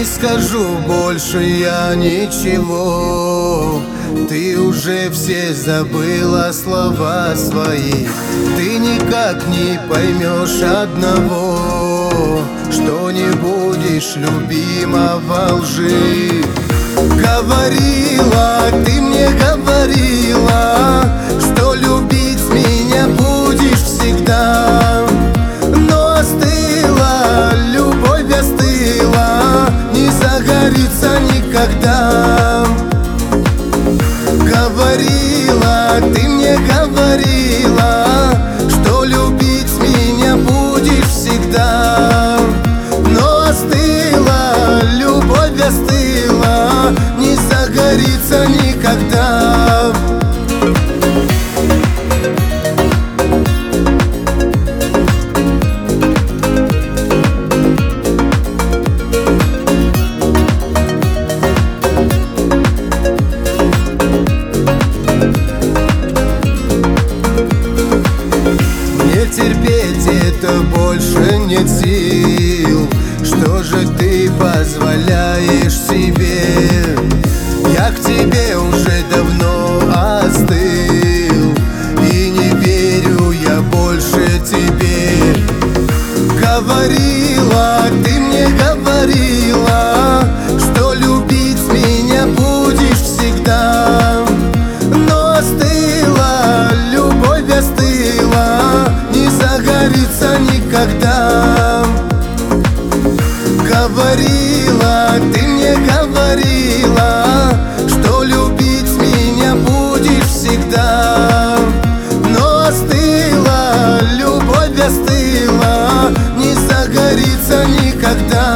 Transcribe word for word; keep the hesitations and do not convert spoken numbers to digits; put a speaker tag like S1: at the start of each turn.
S1: не скажу больше я ничего. Ты уже все забыла слова свои. Ты никак не поймешь одного, что не будешь любима во лжи. Говорила, ты мне говорила, что любить меня будешь всегда. Но остыла, любовь остыла, не загорится никогда. Говорила, ты мне говорила, что любить меня будешь всегда. Но остыла, любовь остыла, не загорится никогда. Терпеть это больше нет сил. Что же ты позволяешь себе? Я к тебе уже давно остыл, и не верю я больше тебе. Говорила, ты мне говорила, что любить меня будешь всегда. Но остыла, любовь остыла, не загорится никогда. Говорила, ты мне говорила, что любить меня будешь всегда. Но остыла, любовь остыла, не загорится никогда.